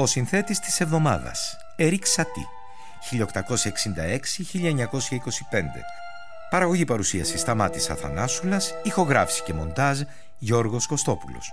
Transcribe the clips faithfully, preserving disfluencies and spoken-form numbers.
Ο συνθέτης της εβδομάδας, Ερίκ Σατί, χίλια οκτακόσια εξήντα έξι με χίλια εννιακόσια είκοσι πέντε. Παραγωγή παρουσίαση Σταμάτης Αθανάσουλας, ηχογράφηση και μοντάζ Γιώργος Κωστόπουλος.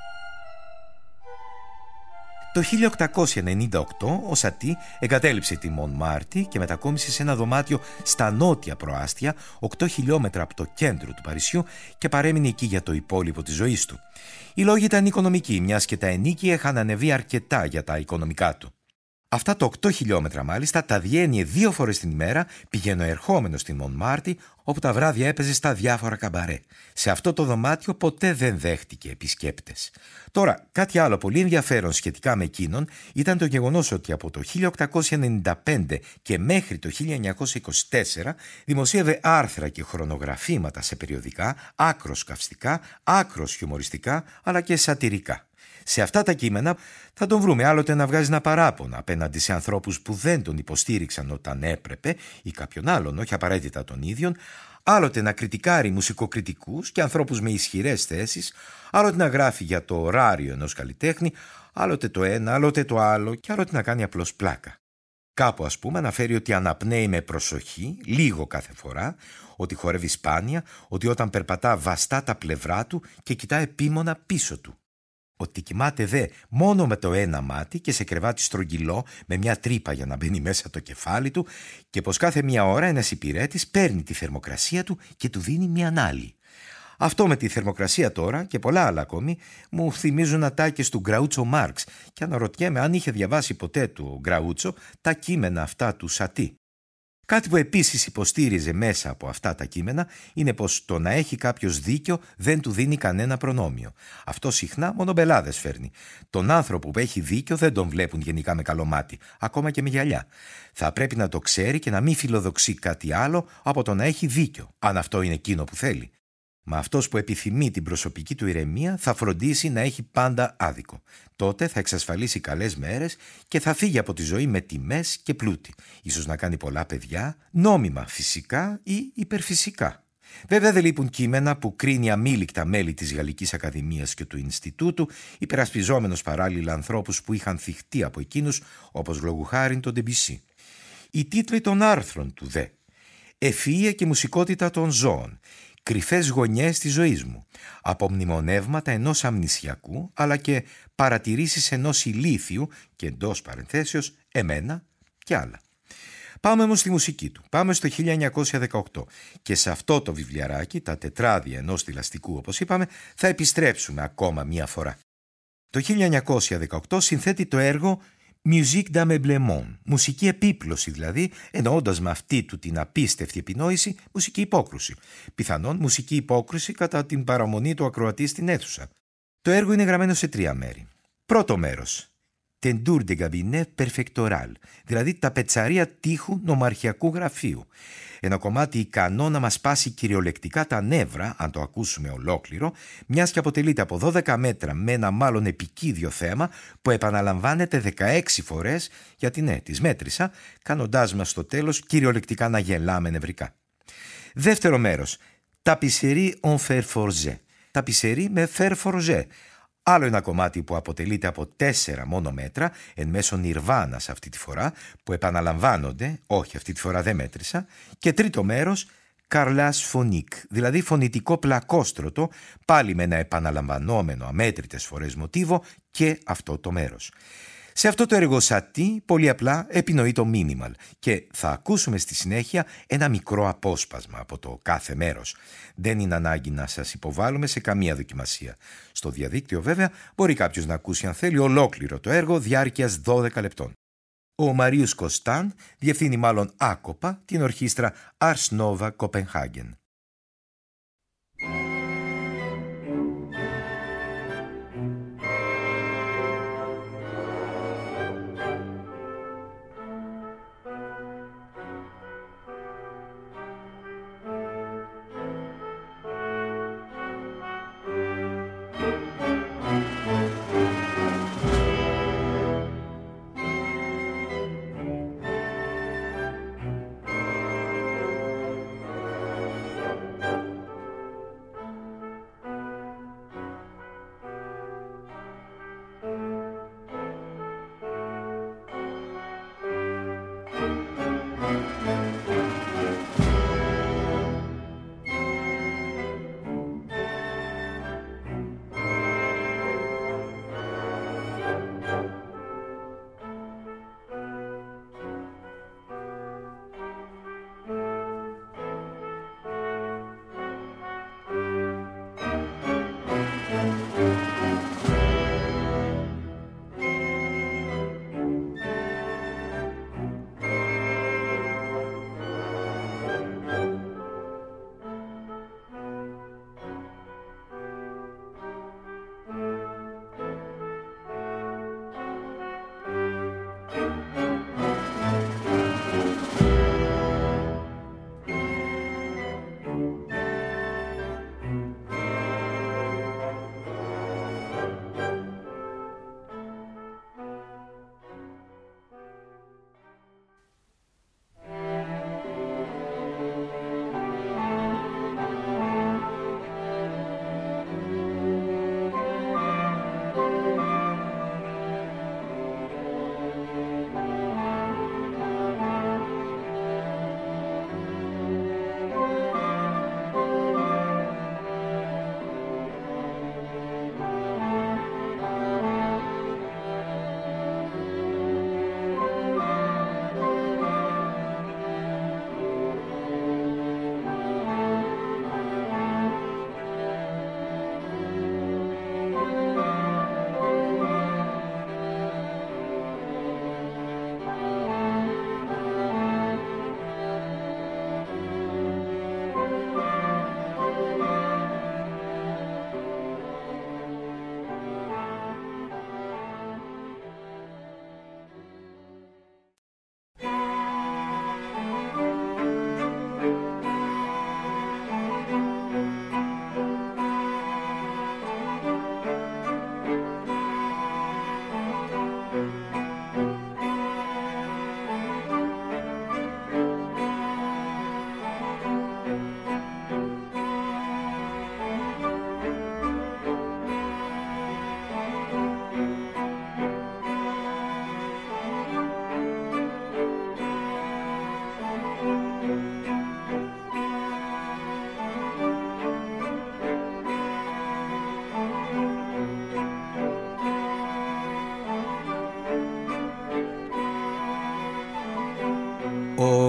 Το χίλια οκτακόσια ενενήντα οκτώ ο Σατί εγκατέλειψε τη Μονμάρτη και μετακόμισε σε ένα δωμάτιο στα νότια προάστια, οκτώ χιλιόμετρα από το κέντρο του Παρισιού, και παρέμεινε εκεί για το υπόλοιπο της ζωής του. Οι λόγοι ήταν οικονομικοί, μιας και τα ενίκια είχαν ανεβεί αρκετά για τα οικονομικά του. Αυτά τα οκτώ χιλιόμετρα μάλιστα τα διένυε δύο φορές την ημέρα, πηγαίνω ερχόμενο στην Μονμάρτη, όπου τα βράδια έπαιζε στα διάφορα καμπαρέ. Σε αυτό το δωμάτιο ποτέ δεν δέχτηκε επισκέπτες. Τώρα, κάτι άλλο πολύ ενδιαφέρον σχετικά με εκείνον ήταν το γεγονός ότι από το χίλια οκτακόσια ενενήντα πέντε και μέχρι το χίλια εννιακόσια είκοσι τέσσερα δημοσίευε άρθρα και χρονογραφήματα σε περιοδικά, άκρως καυστικά, άκρως χιουμοριστικά, αλλά και σατιρικά. Σε αυτά τα κείμενα θα τον βρούμε άλλοτε να βγάζει ένα παράπονο απέναντι σε ανθρώπους που δεν τον υποστήριξαν όταν έπρεπε ή κάποιον άλλον, όχι απαραίτητα τον ίδιον, άλλοτε να κριτικάρει μουσικοκριτικούς και ανθρώπους με ισχυρές θέσεις, άλλοτε να γράφει για το ωράριο ενός καλλιτέχνη, άλλοτε το ένα, άλλοτε το άλλο και άλλοτε να κάνει απλώς πλάκα. Κάπου ας πούμε αναφέρει ότι αναπνέει με προσοχή, λίγο κάθε φορά, ότι χορεύει σπάνια, ότι όταν περπατά βαστά τα πλευρά του και κοιτά επίμονα πίσω του. Ότι κοιμάται δε μόνο με το ένα μάτι και σε κρεβάτι στρογγυλό με μια τρύπα για να μπαίνει μέσα το κεφάλι του, και πως κάθε μία ώρα ένας υπηρέτης παίρνει τη θερμοκρασία του και του δίνει μια άλλη. Αυτό με τη θερμοκρασία τώρα και πολλά άλλα ακόμη μου θυμίζουν ατάκες του Γκραούτσο Μάρξ, και αναρωτιέμαι αν είχε διαβάσει ποτέ του Γκραούτσο τα κείμενα αυτά του Σατί. Κάτι που επίσης υποστήριζε μέσα από αυτά τα κείμενα είναι πως το να έχει κάποιος δίκιο δεν του δίνει κανένα προνόμιο. Αυτό συχνά μόνο μπελάδες φέρνει. Τον άνθρωπο που έχει δίκιο δεν τον βλέπουν γενικά με καλό μάτι, ακόμα και με γυαλιά. Θα πρέπει να το ξέρει και να μην φιλοδοξεί κάτι άλλο από το να έχει δίκιο, αν αυτό είναι εκείνο που θέλει. Μα αυτός που επιθυμεί την προσωπική του ηρεμία θα φροντίσει να έχει πάντα άδικο. Τότε θα εξασφαλίσει καλές μέρες και θα φύγει από τη ζωή με τιμές και πλούτη. Ίσως να κάνει πολλά παιδιά, νόμιμα φυσικά ή υπερφυσικά. Βέβαια δεν λείπουν κείμενα που κρίνει αμήλικτα μέλη της Γαλλικής Ακαδημίας και του Ινστιτούτου, υπερασπιζόμενος παράλληλα ανθρώπους που είχαν θυχτεί από εκείνους, όπως λόγου χάριν τον Ντεμπισί. Οι τίτλοι των άρθρων του δε: «Ευφυΐα και μουσικότητα των ζώων», «Κρυφές γωνιές της ζωής μου», «Απομνημονεύματα ενός αμνησιακού», αλλά και «Παρατηρήσεις ενός ηλίθιου» και εντός παρενθέσεως «Εμένα» και άλλα. Πάμε όμως στη μουσική του. Πάμε στο χίλια εννιακόσια δεκαοκτώ και σε αυτό το βιβλιαράκι, τα τετράδια ενός θηλαστικού όπως είπαμε, θα επιστρέψουμε ακόμα μία φορά. Το χίλια εννιακόσια δεκαοκτώ συνθέτει το έργο Musique d'ameublement, μουσική επίπλωση δηλαδή, εννοώντας με αυτή του την απίστευτη επινόηση μουσική υπόκρουση. Πιθανόν μουσική υπόκρουση κατά την παραμονή του ακροατή στην αίθουσα. Το έργο είναι γραμμένο σε τρία μέρη. Πρώτο μέρος, Tendur de Gabinet Perfectoral, δηλαδή τα πετσαρία τείχου νομαρχιακού γραφείου. Ένα κομμάτι ικανό να μας σπάσει κυριολεκτικά τα νεύρα, αν το ακούσουμε ολόκληρο, μιας και αποτελείται από δώδεκα μέτρα με ένα μάλλον επικίδιο θέμα που επαναλαμβάνεται δεκαέξι φορές, γιατί ναι, τις μέτρησα, κάνοντάς μας στο τέλος κυριολεκτικά να γελάμε νευρικά. Δεύτερο μέρος, Tapisserie en fer forgé, ταπισερί με fer forgé. Άλλο ένα κομμάτι που αποτελείται από τέσσερα μόνο μέτρα, εν μέσω νιρβάνας αυτή τη φορά, που επαναλαμβάνονται, όχι αυτή τη φορά δεν μέτρησα, και τρίτο μέρος, Carlas Phonique, δηλαδή φωνητικό πλακόστρωτο, πάλι με ένα επαναλαμβανόμενο αμέτρητες φορές μοτίβο και αυτό το μέρος. Σε αυτό το έργο Σατί πολύ απλά επινοεί το μίνιμαλ και θα ακούσουμε στη συνέχεια ένα μικρό απόσπασμα από το κάθε μέρος. Δεν είναι ανάγκη να σας υποβάλλουμε σε καμία δοκιμασία. Στο διαδίκτυο βέβαια μπορεί κάποιος να ακούσει αν θέλει ολόκληρο το έργο διάρκειας δώδεκα λεπτών. Ο Μαρίους Κωστάν διευθύνει μάλλον άκοπα την ορχήστρα Ars Nova Copenhagen.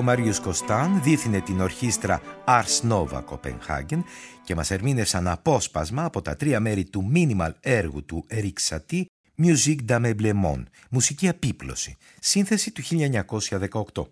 Μάριους Κωστάν δίθυνε την ορχήστρα Ars Nova Copenhagen και μας ερμήνευσαν απόσπασμα από τα τρία μέρη του minimal έργου του Eric Satie, Musique d'Ameublement, μουσική επίπλωση, σύνθεση του χίλια εννιακόσια δεκαοκτώ.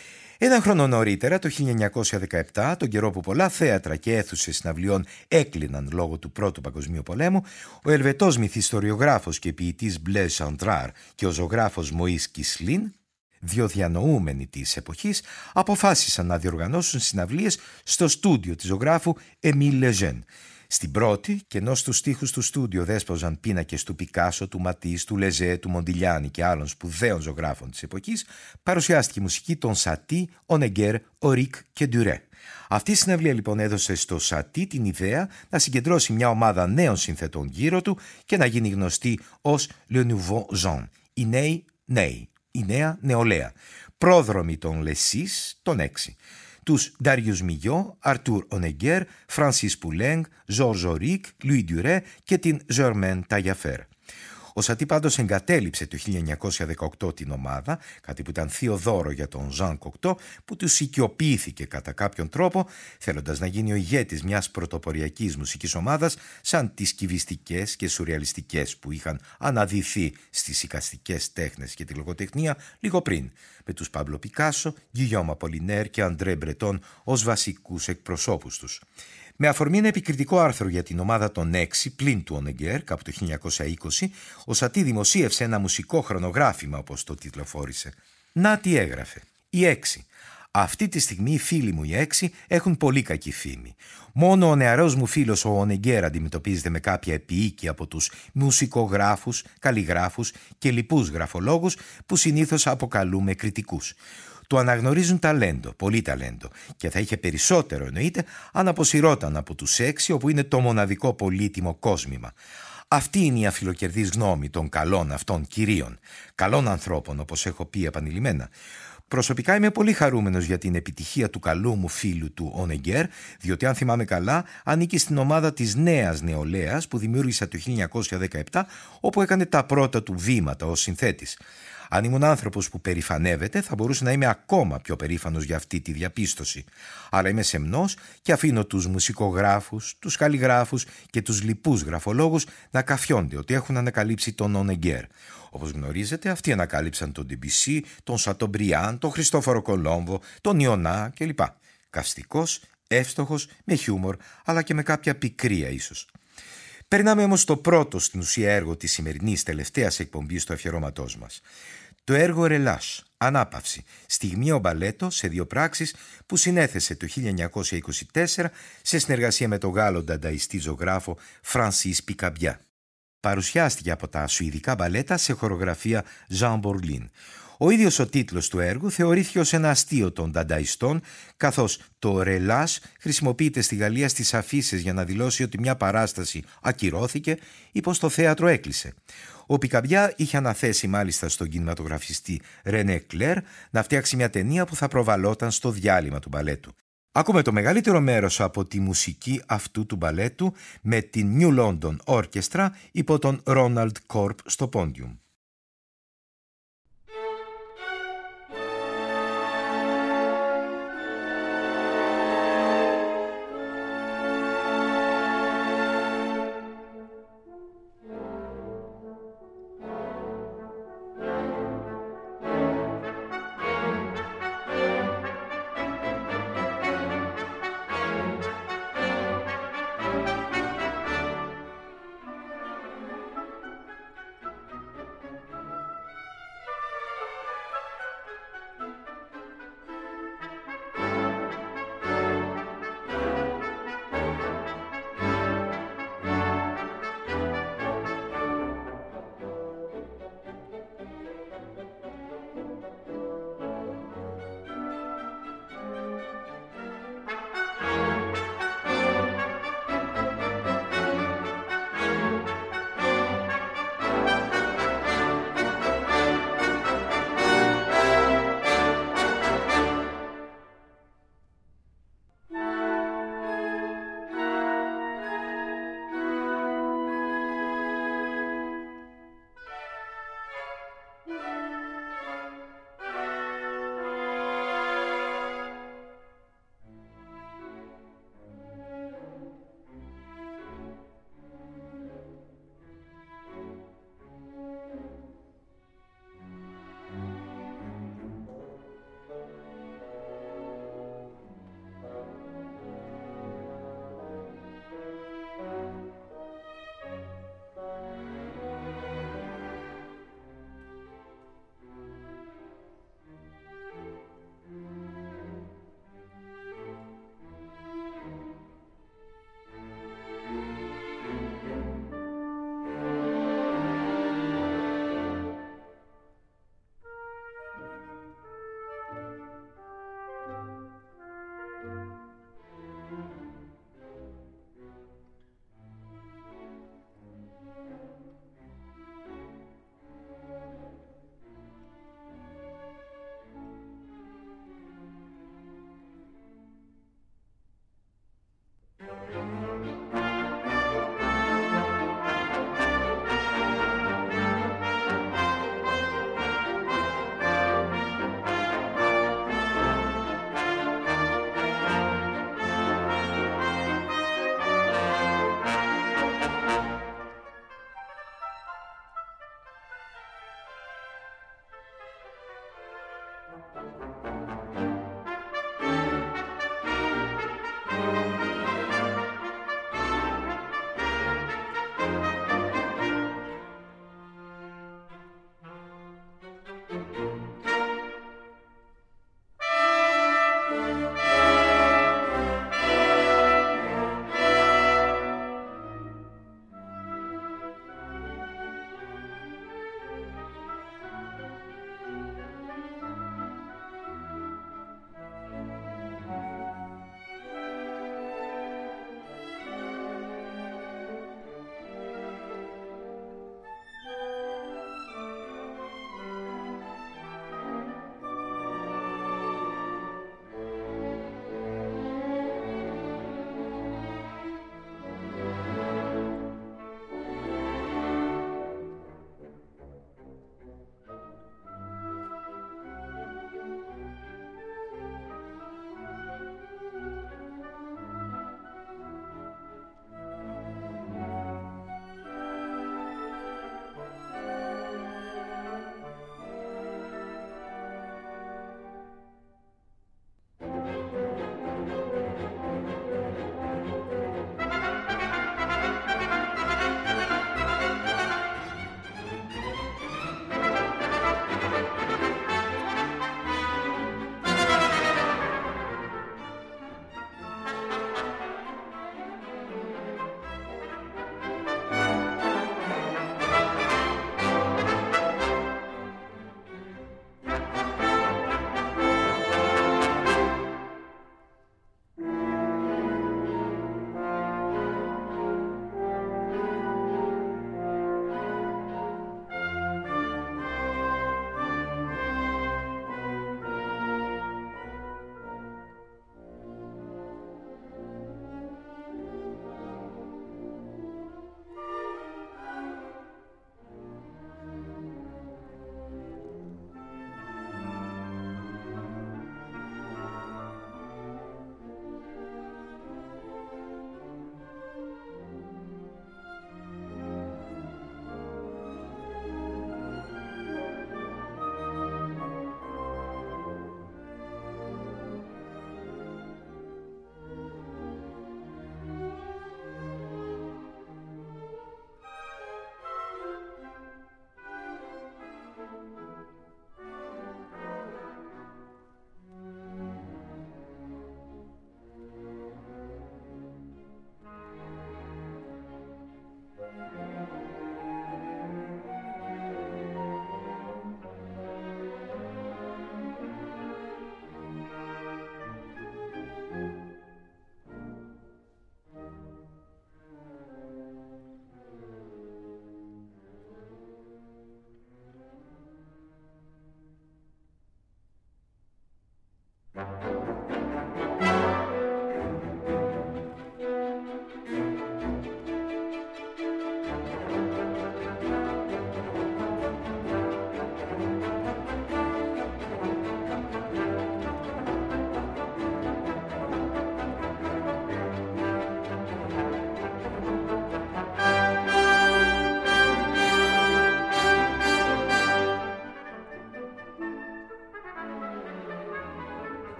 Ένα χρόνο νωρίτερα, το χίλια εννιακόσια δεκαεπτά, τον καιρό που πολλά θέατρα και αίθουσες συναυλιών έκλειναν λόγω του Πρώτου Παγκοσμίου Πολέμου, ο Ελβετός μυθιστοριογράφος και ποιητής Blaise Cendrars και ο ζωγράφος Moïse Kisselin, δύο διανοούμενοι της εποχής, αποφάσισαν να διοργανώσουν συναυλίες στο στούντιο της ζωγράφου Émile Lejeune. Στην πρώτη, και ενώ στους στίχους του στούντιο δέσποζαν πίνακες του Πικάσο, του Ματίς, του Λεζέ, του Μοντιλιάνη και άλλων σπουδαίων ζωγράφων της εποχής, παρουσιάστηκε η μουσική των Σατί, Ονεγκέρ, Ορίκ και Ντουρέ. Αυτή η συναυλία λοιπόν έδωσε στο Σατί την ιδέα να συγκεντρώσει μια ομάδα νέων συνθετών γύρω του και να γίνει γνωστή ως Le Nouveau Genre, οι νέοι νέοι, η νέα νεολαία, πρόδρομοι των Λεσίς, των έξι. Τους Darius Milhaud, Arthur Honegger, Francis Poulenc, Georges Auric, Louis Duret και την Germaine Taillefer. Ο Σατί πάντως εγκατέλειψε το χίλια εννιακόσια δεκαοκτώ την ομάδα, κάτι που ήταν θείο δώρο για τον Ζαν Κοκτό, που τους οικειοποιήθηκε κατά κάποιον τρόπο, θέλοντας να γίνει ο ηγέτης μιας πρωτοποριακής μουσικής ομάδας, σαν τις κυβιστικές και σουρεαλιστικές που είχαν αναδυθεί στις εικαστικές τέχνες και τη λογοτεχνία λίγο πριν, με τους Παμπλο Πικάσο, Γκυγιόμ Απολινέρ και Αντρέ Μπρετόν ως βασικούς εκπροσώπους τους. Με αφορμή ένα επικριτικό άρθρο για την ομάδα των έξι πλην του Ονεγκέρ, κάπου το χίλια εννιακόσια είκοσι, ο Σατί δημοσίευσε ένα μουσικό χρονογράφημα, όπως το τιτλοφόρησε. Να τι έγραφε. Οι έξι. Αυτή τη στιγμή οι φίλοι μου οι έξι έχουν πολύ κακή φήμη. Μόνο ο νεαρός μου φίλος ο Ονεγκέρ αντιμετωπίζεται με κάποια επίοικη από τους μουσικογράφους, καλλιγράφους και λοιπούς γραφολόγους που συνήθως αποκαλούμε κριτικούς. Του αναγνωρίζουν ταλέντο, πολύ ταλέντο, και θα είχε περισσότερο εννοείται αν αποσυρώταν από τους έξι, όπου είναι το μοναδικό πολύτιμο κόσμημα. Αυτή είναι η αφιλοκερδής γνώμη των καλών αυτών κυρίων, καλών ανθρώπων, όπως έχω πει επανειλημμένα. Προσωπικά είμαι πολύ χαρούμενος για την επιτυχία του καλού μου φίλου του Ονεγκέρ, διότι αν θυμάμαι καλά ανήκει στην ομάδα της νέας νεολαίας που δημιούργησα το χίλια εννιακόσια δεκαεπτά, όπου έκανε τα πρώτα του βήματα ως συνθέτης. Αν ήμουν άνθρωπος που περηφανεύεται, θα μπορούσα να είμαι ακόμα πιο περήφανος για αυτή τη διαπίστωση. Αλλά είμαι σεμνός και αφήνω τους μουσικογράφους, τους καλλιγράφους και τους λοιπούς γραφολόγους να καφιόνται ότι έχουν ανακαλύψει τον Ονεγκέρ. Όπως γνωρίζετε, αυτοί ανακάλυψαν τον Ντεμπισί, τον Σατομπριάν, τον Χριστόφορο Κολόμβο, τον Ιωνά κλπ. Καυστικός, εύστοχος, με χιούμορ, αλλά και με κάποια πικρία ίσως. Περνάμε όμως στο πρώτο στην ουσία έργο της σημερινής τελευταίας εκπομπής του αφιερώματός μας. Το έργο «Ρελάς», ανάπαυση, στιγμιαίο μπαλέτο σε δύο πράξεις που συνέθεσε το χίλια εννιακόσια είκοσι τέσσερα σε συνεργασία με τον Γάλλο ντανταϊστή ζωγράφο Φρανσίς Πικαμπιά. Παρουσιάστηκε από τα σουηδικά μπαλέτα σε χορογραφία Jean Borlin. Ο ίδιος ο τίτλος του έργου θεωρήθηκε ως ένα αστείο των ντανταϊστών, καθώς το «ρελάς» χρησιμοποιείται στη Γαλλία στις αφίσες για να δηλώσει ότι μια παράσταση ακυρώθηκε ή πως το θέατρο έκλεισε. Ο Πικαμπιά είχε αναθέσει μάλιστα στον κινηματογραφιστή Ρενέ Κλέρ να φτιάξει μια ταινία που θα προβαλόταν στο διάλειμμα του μπαλέτου. Ακούμε το μεγαλύτερο μέρος από τη μουσική αυτού του μπαλέτου με την New London Orchestra υπό τον Ronald Korb στο πόντιουμ.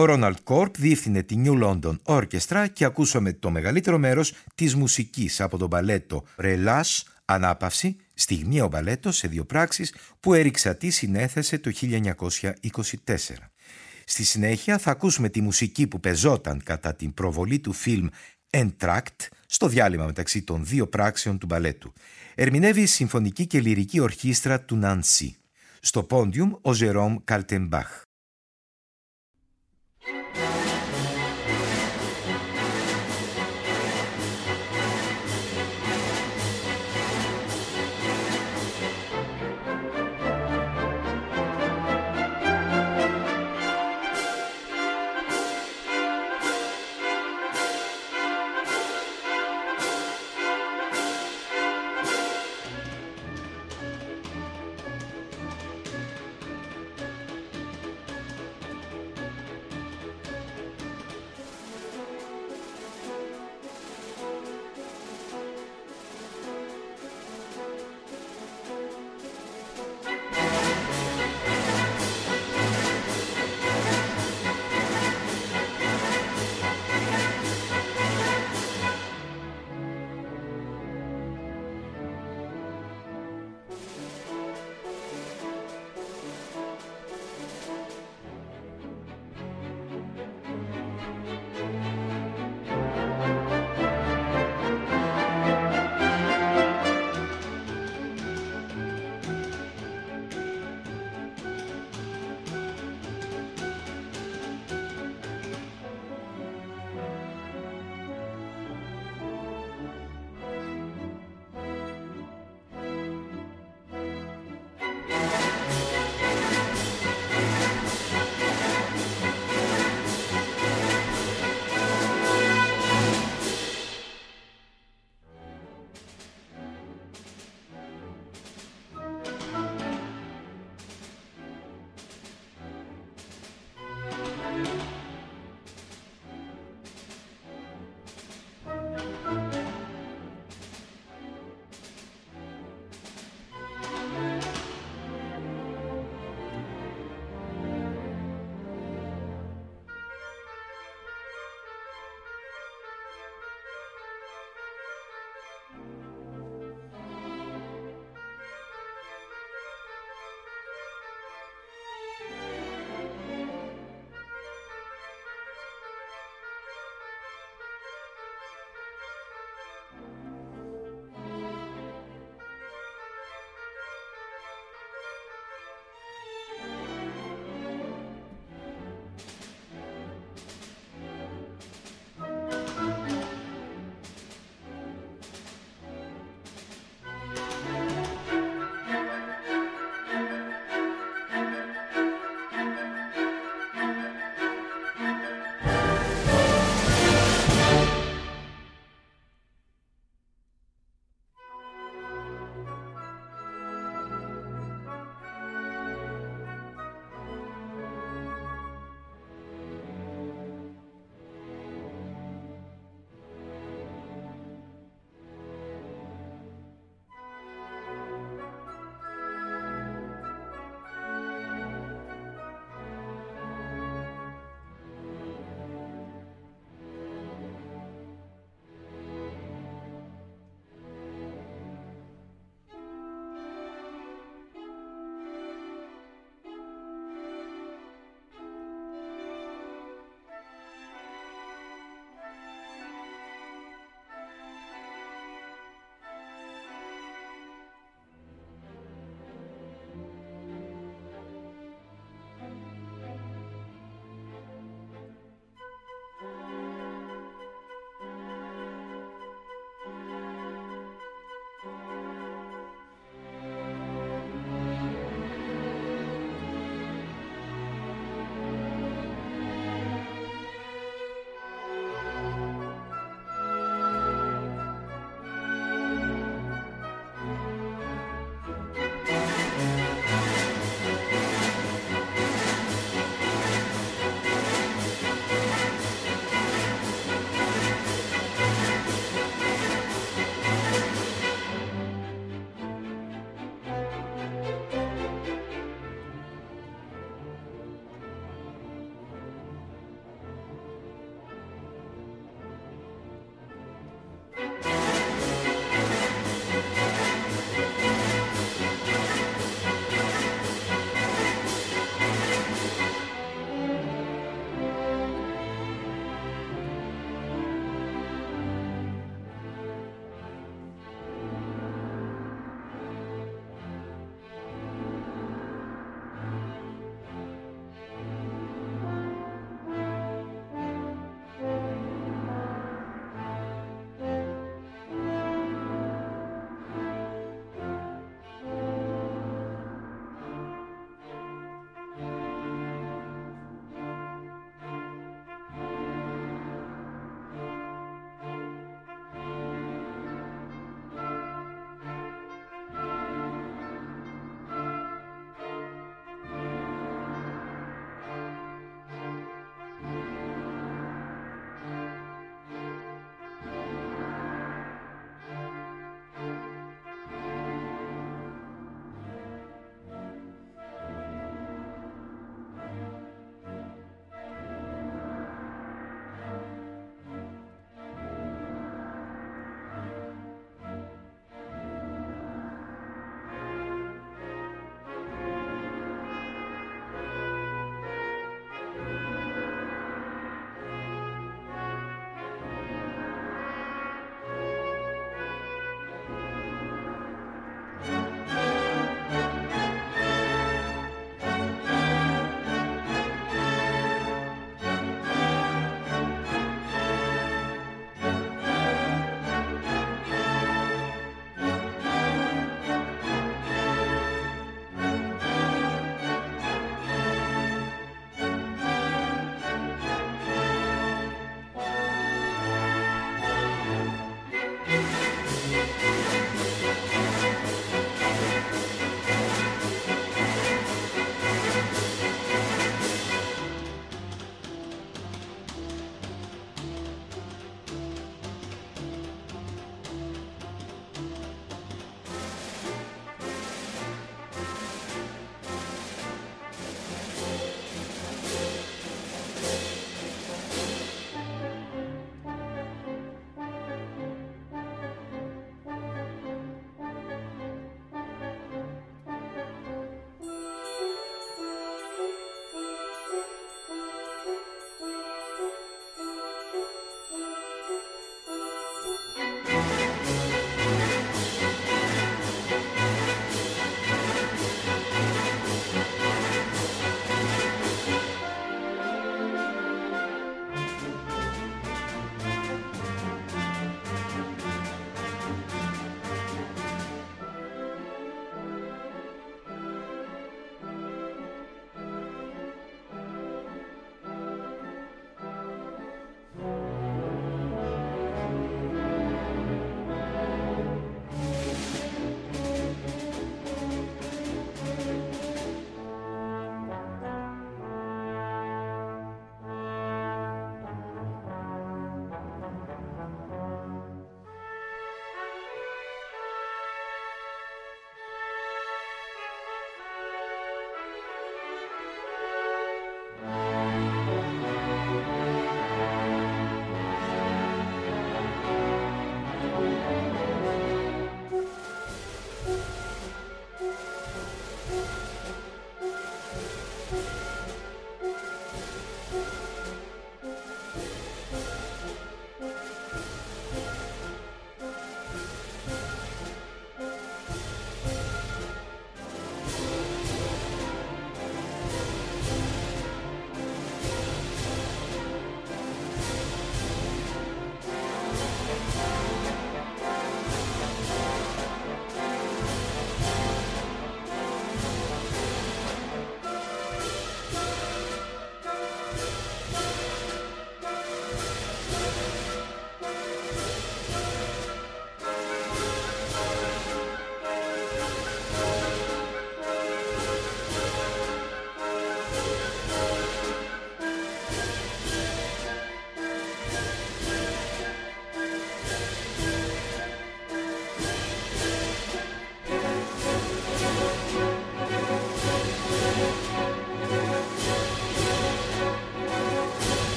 Ο Ρόναλντ Κόρπ διεύθυνε τη New London Orchestra και ακούσαμε το μεγαλύτερο μέρος της μουσικής από το μπαλέτο Relâche, Ανάπαυση, στιγμιαίο μπαλέτο σε δύο πράξεις που Έριξατή συνέθεσε το χίλια εννιακόσια είκοσι τέσσερα. Στη συνέχεια θα ακούσουμε τη μουσική που πεζόταν κατά την προβολή του φιλμ Entr'acte στο διάλειμμα μεταξύ των δύο πράξεων του μπαλέτου. Ερμηνεύει η Συμφωνική και Λυρική Ορχήστρα του Νανσί. Στο πόντιουμ ο Ζερόμ Καλτεμπάχ.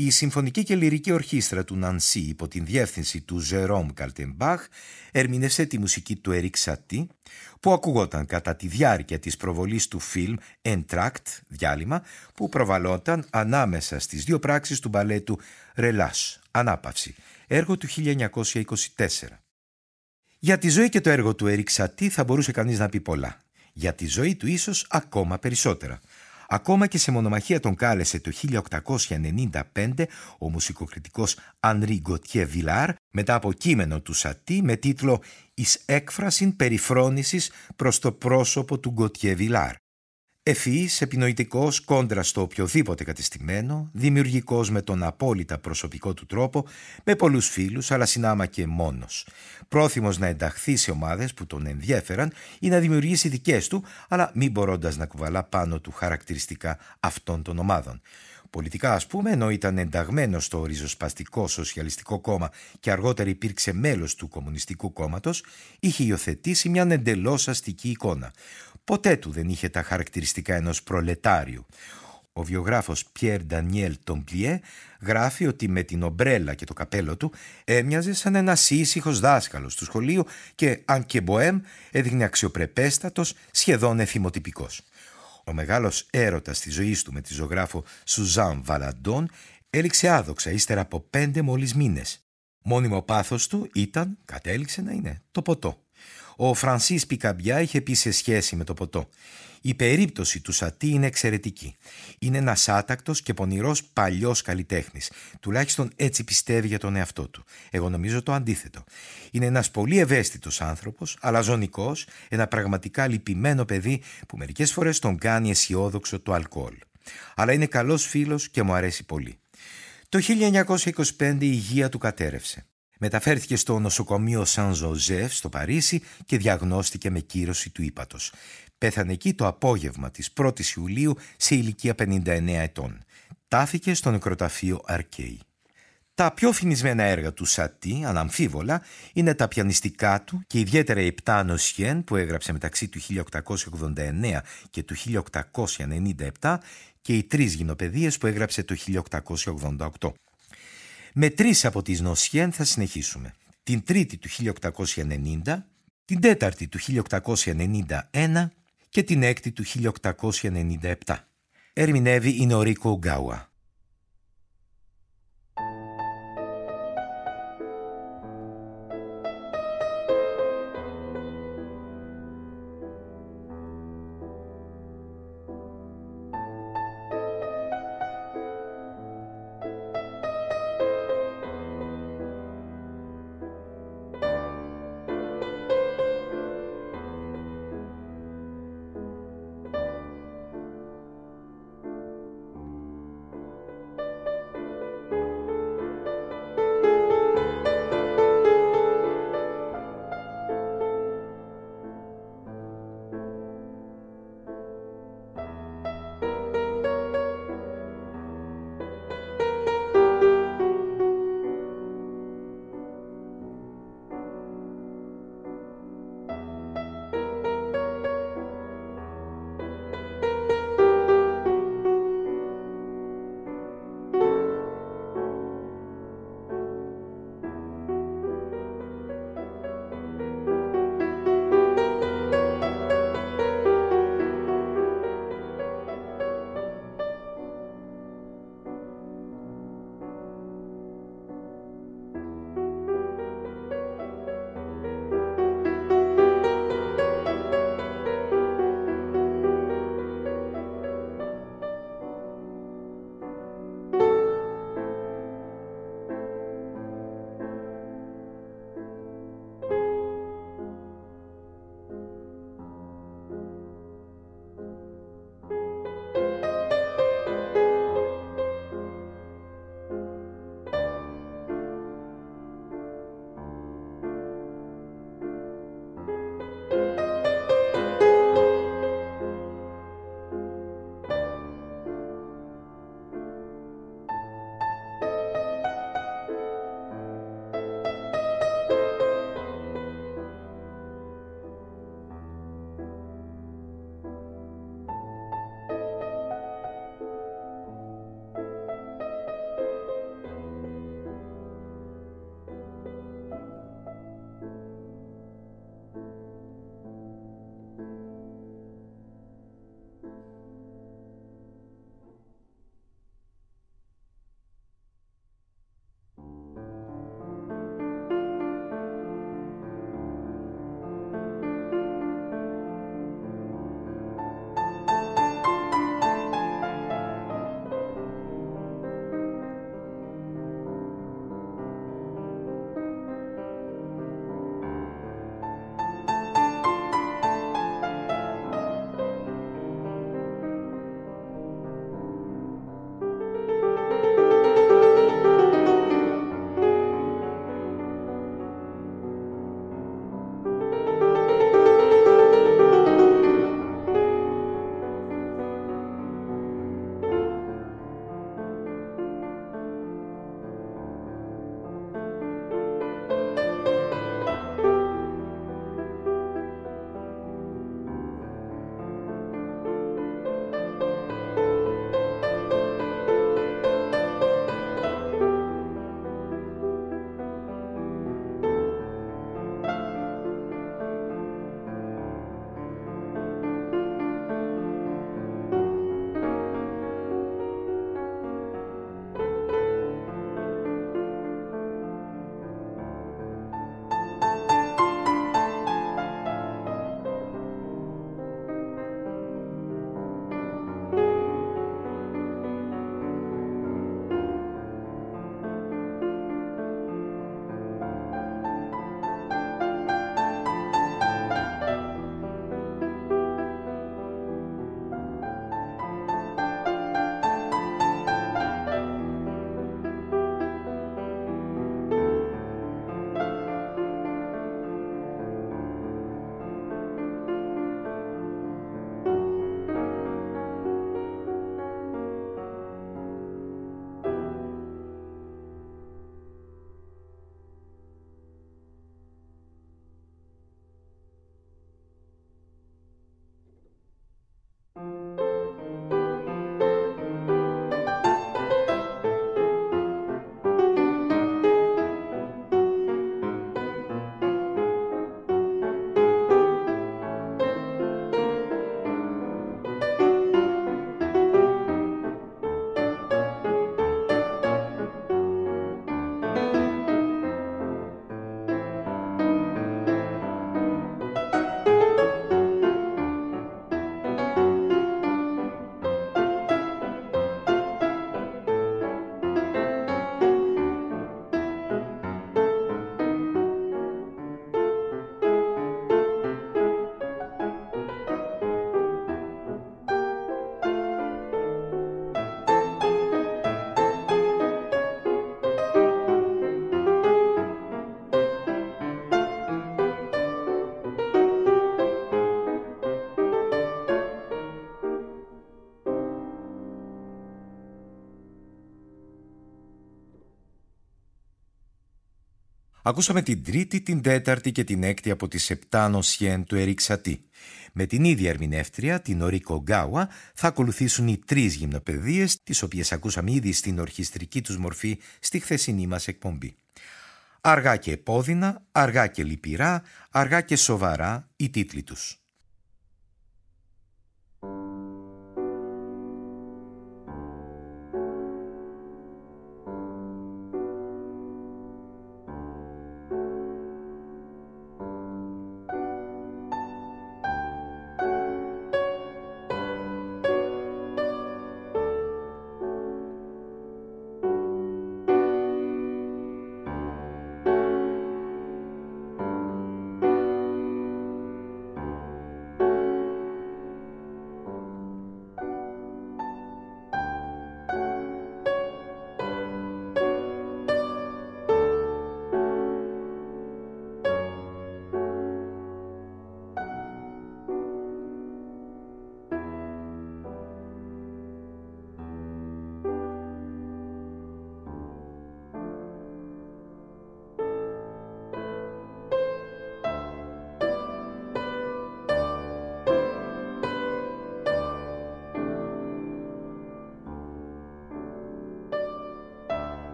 Η Συμφωνική και Λυρική Ορχήστρα του Νανσί υπό την διεύθυνση του Ζερόμ Καλτεμπάχ ερμήνευσε τη μουσική του Ερικ Σατί, που ακουγόταν κατά τη διάρκεια της προβολής του φιλμ Entr'acte, διάλειμμα, που προβαλόταν ανάμεσα στις δύο πράξεις του μπαλέτου Relâche, Ανάπαυση, έργο του χίλια εννιακόσια είκοσι τέσσερα. Για τη ζωή και το έργο του Ερικ Σατί θα μπορούσε κανείς να πει πολλά. Για τη ζωή του ίσως ακόμα περισσότερα. Ακόμα και σε μονομαχία τον κάλεσε το χίλια οκτακόσια ενενήντα πέντε ο μουσικοκριτικός Ανρί Γκοτιέ Βιλάρ μετά από κείμενο του Σατί με τίτλο «Εις έκφρασιν περιφρόνησης προς το πρόσωπο του Γκοτιέ Βιλάρ». Ευφυής, επινοητικός, κόντρα στο οποιοδήποτε κατεστημένο, δημιουργικός με τον απόλυτα προσωπικό του τρόπο, με πολλούς φίλους, αλλά συνάμα και μόνος. Πρόθυμος να ενταχθεί σε ομάδες που τον ενδιέφεραν ή να δημιουργήσει δικές του, αλλά μη μπορώντας να κουβαλά πάνω του χαρακτηριστικά αυτών των ομάδων. Πολιτικά, ας πούμε, ενώ ήταν ενταγμένος στο ριζοσπαστικό Σοσιαλιστικό Κόμμα και αργότερα υπήρξε μέλος του Κομμουνιστικού Κόμματος, είχε υιοθετήσει μια εντελώς αστική εικόνα. Ποτέ του δεν είχε τα χαρακτηριστικά ενός προλετάριου. Ο βιογράφος Πιέρ Ντανιέλ Τομπλιέ γράφει ότι με την ομπρέλα και το καπέλο του έμοιαζε σαν ένας ήσυχος δάσκαλος του σχολείου και, αν και μποέμ, έδειχνε αξιοπρεπέστατος, σχεδόν εθιμοτυπικός. Ο μεγάλος έρωτας της ζωής του με τη ζωγράφο Σουζάν Βαλαντών έληξε άδοξα ύστερα από πέντε μόλις μήνες. Μόνιμο πάθος του ήταν, κατέληξε να είναι, το ποτό. Ο Φρανσίς Πικαμπιά είχε πει σε σχέση με το ποτό: «Η περίπτωση του Σατί είναι εξαιρετική. Είναι ένας άτακτος και πονηρός παλιός καλλιτέχνης. Τουλάχιστον έτσι πιστεύει για τον εαυτό του. Εγώ νομίζω το αντίθετο. Είναι ένας πολύ ευαίσθητος άνθρωπος, αλαζονικός, ένα πραγματικά λυπημένο παιδί που μερικές φορές τον κάνει αισιόδοξο το αλκοόλ. Αλλά είναι καλός φίλος και μου αρέσει πολύ». Το χίλια εννιακόσια είκοσι πέντε η υγεία του κατέρρευσε. Μεταφέρθηκε στο νοσοκομείο Σαν Ζωζέφ στο Παρίσι και διαγνώστηκε με κύρωση του ύπατος. Πέθανε εκεί το απόγευμα της πρώτης Ιουλίου σε ηλικία πενήντα εννέα ετών. Τάφηκε στο νεκροταφείο Αρκέι. Τα πιο φημισμένα έργα του Σατί, αναμφίβολα, είναι τα πιανιστικά του και ιδιαίτερα οι επτά νοσιέν που έγραψε μεταξύ του χίλια οκτακόσια ογδόντα εννέα και του χίλια οκτακόσια ενενήντα επτά και οι τρεις γυνοπαιδείες που έγραψε το χίλια οκτακόσια ογδόντα οκτώ. Με τρεις από τις νοσιέν θα συνεχίσουμε. Την τρίτη του χίλια οκτακόσια ενενήντα, την τέταρτη του χίλια οκτακόσια ενενήντα ένα και την έκτη του χίλια οκτακόσια ενενήντα επτά. Ερμηνεύει η Νορίκο Γκάουα. Ακούσαμε την τρίτη, την τέταρτη και την έκτη από τις επτά νοσιέν του Ερικ Σατί. Με την ίδια ερμηνεύτρια, την Ορίκο Γκάουα, θα ακολουθήσουν οι τρεις γυμνοπαιδείες, τις οποίες ακούσαμε ήδη στην ορχιστρική τους μορφή στη χθεσινή μας εκπομπή. Αργά και επώδυνα, αργά και λυπηρά, αργά και σοβαρά οι τίτλοι τους.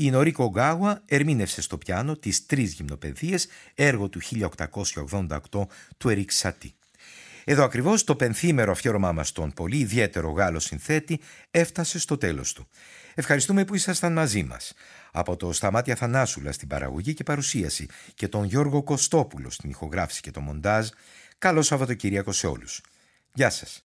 η Νορίκο Γκάουα ερμήνευσε στο πιάνο τις τρεις γυμνοπαιδείες, έργο του χίλια οκτακόσια ογδόντα οκτώ του Ερίκ Σατί. Εδώ ακριβώς το πενθήμερο αφιέρωμά μας στον πολύ ιδιαίτερο Γάλλο συνθέτη έφτασε στο τέλος του. Ευχαριστούμε που ήσασταν μαζί μας. Από το Σταμάτη Αθανάσουλα στην παραγωγή και παρουσίαση και τον Γιώργο Κωστόπουλο στην ηχογράφηση και το μοντάζ, καλό Σαββατοκύριακο σε όλους. Γεια σας.